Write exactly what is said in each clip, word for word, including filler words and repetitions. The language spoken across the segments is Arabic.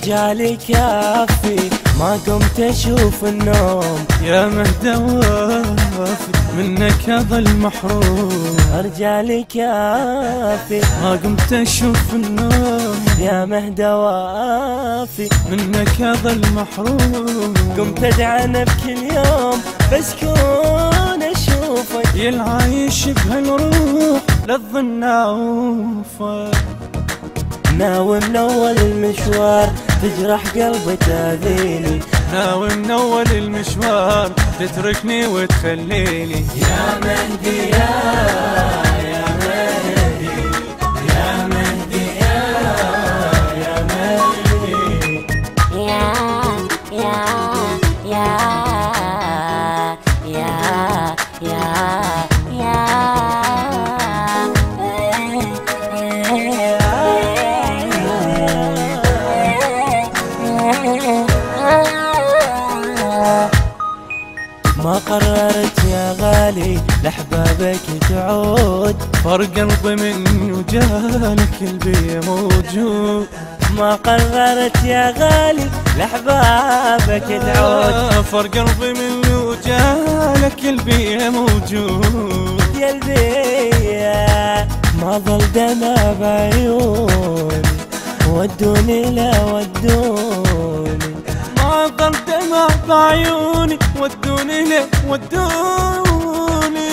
رجالي كافي ما قمت اشوف النوم، يا مهدى وافي منك اظل محروم. رجالي كافي ما قمت اشوف النوم، يا مهدى وافي منك اظل محروم. قمت ادعنا بكل يوم بس كون اشوفك، يا العايش بهالروح للظن اوفى. ناوي من اول المشوار تجرح قلبي تاذيني، ناوي من اول المشوار تتركني وتخليني. يا مهدي يا يا مهدي يا مهدي يا يا مهدي يا يا يا يا يا يا ما قررت يا غالي لأحبابك تعود، فرق قلبي من وجالك قلبي موجود. ما قررت يا غالي لأحبابك تعود، فرق قلبي من وجالك قلبي موجود. يا قلبي ما ظل دمع بعيوني، ودوني لا ودوني، ما ظل دمع بعيوني ودوني ليه ودوني.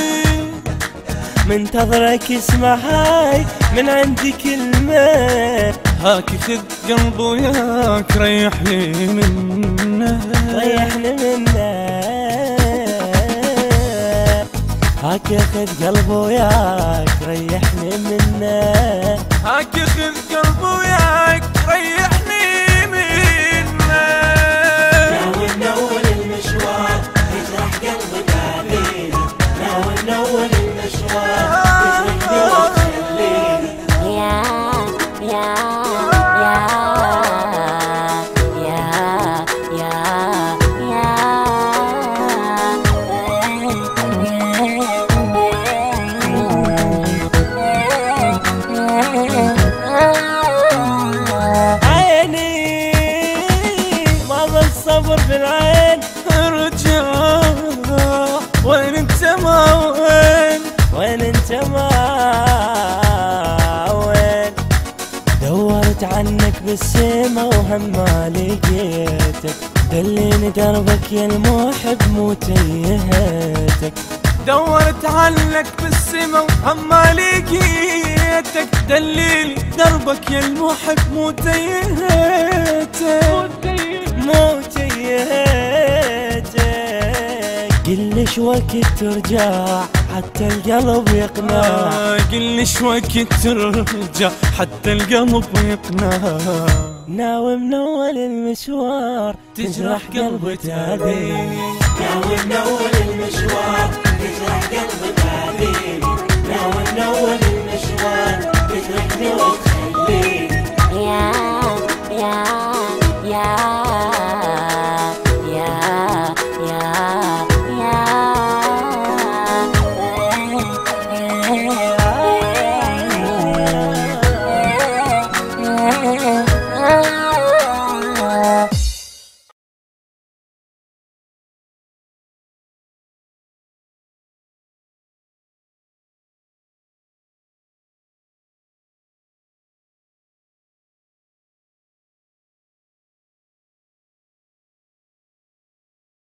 منتظرك اسمع هاي من عندي كلمة، هاك خذ قلب وياك ريحني منه، ريحني منه. هاك خذ قلب وياك ريحني منه، هاك خذ قلب وياك ريحني منه. ناوي من اول المشوار تجرح قلبي تعذيني، ناوي من اول المشوار تجرحني وتخليني. يا يا يا يا يا عيني ما ظل صبر بالعين، ارجع وين انت ما وين، وين انت ما وين. دورت عنك بالسما وهم ما لقيتك، دليني دربك يا المحب مو تيهتك. دورت عنك بالسما وهم ما لقيتك، دليلي دربك يا المحب مو تيهتك، مو تيهتك. قلش وقت ترجع حتى القلب يقنع، آه قلش وقت ترجع حتى القلب يقنع. ناوي من اول المشوار تجرح قلبي تاذيني، ناوي من اول المشوار تجرح قلبي